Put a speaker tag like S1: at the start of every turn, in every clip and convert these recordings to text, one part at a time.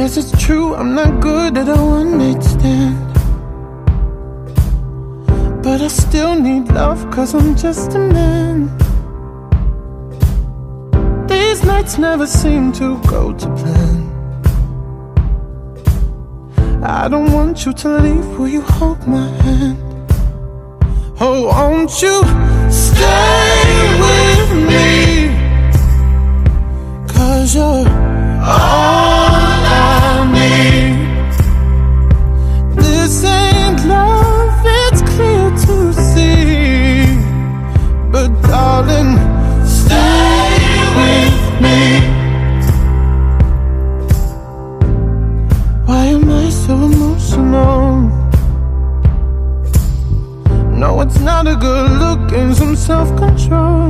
S1: Yes, it's true, I'm not good at a one-night stand, but I still need love, 'cause I'm just a man. These nights never seem to go to plan. I don't want you to leave, will you hold my hand? Oh, won't you stay with me? 'Cause you're all I need. This ain't love, it's clear to see, but darling, stay with me. Why am I so emotional? No, it's not a good look, and some self-control.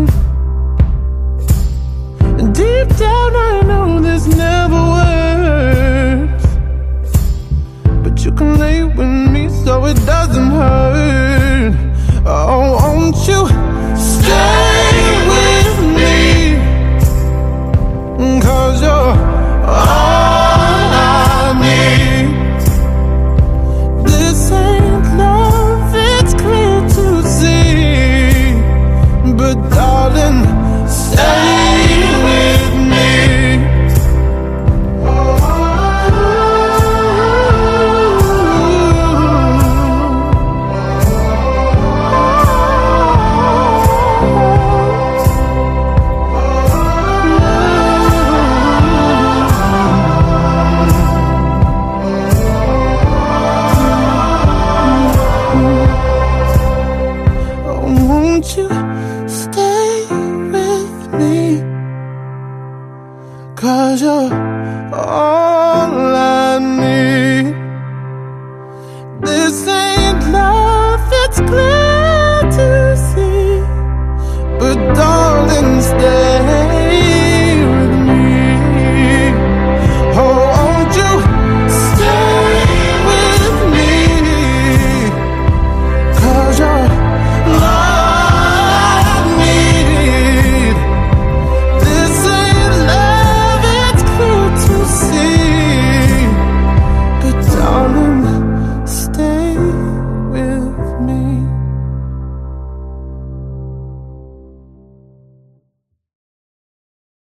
S1: Deep down I know this never works, but you can lay with me so it doesn't hurt. Oh, won't you stay with me? 'Cause you're all I need. This ain't love, it's clear to see, but darling, stay with me. Oh, won't you